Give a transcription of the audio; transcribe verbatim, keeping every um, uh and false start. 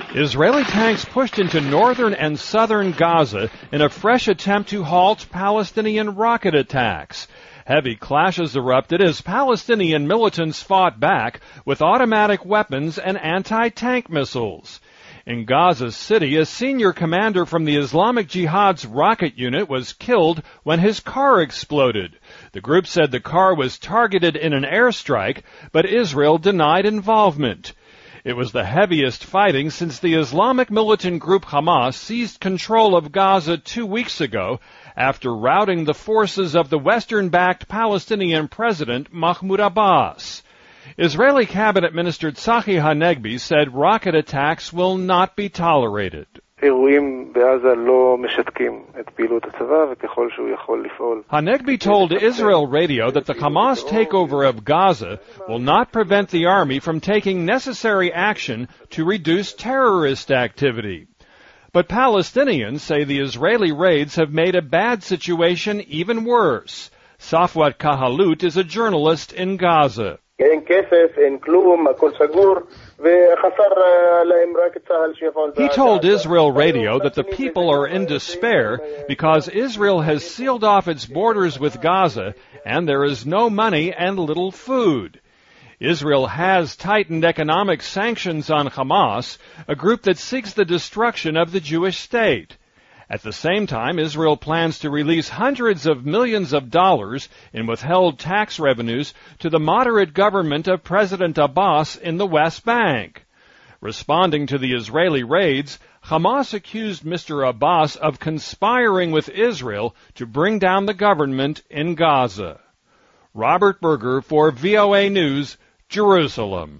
Israeli tanks pushed into northern and southern Gaza in a fresh attempt to halt Palestinian rocket attacks. Heavy clashes erupted as Palestinian militants fought back with automatic weapons and anti-tank missiles. In Gaza City, a senior commander from the Islamic Jihad's rocket unit was killed when his car exploded. The group said the car was targeted in an airstrike, but Israel denied involvement. It was the heaviest fighting since the Islamic militant group Hamas seized control of Gaza two weeks ago after routing the forces of the Western-backed Palestinian president Mahmoud Abbas. Israeli Cabinet Minister Tzachi Hanegbi said rocket attacks will not be tolerated. Hanegbi told Israel Radio that the Hamas takeover of Gaza will not prevent the army from taking necessary action to reduce terrorist activity. But Palestinians say the Israeli raids have made a bad situation even worse. Safwat Kahalut is a journalist in Gaza. He told Israel Radio that the people are in despair because Israel has sealed off its borders with Gaza and there is no money and little food. Israel has tightened economic sanctions on Hamas, a group that seeks the destruction of the Jewish state. At the same time, Israel plans to release hundreds of millions of dollars in withheld tax revenues to the moderate government of President Abbas in the West Bank. Responding to the Israeli raids, Hamas accused Mister Abbas of conspiring with Israel to bring down the government in Gaza. Robert Berger for V O A News, Jerusalem.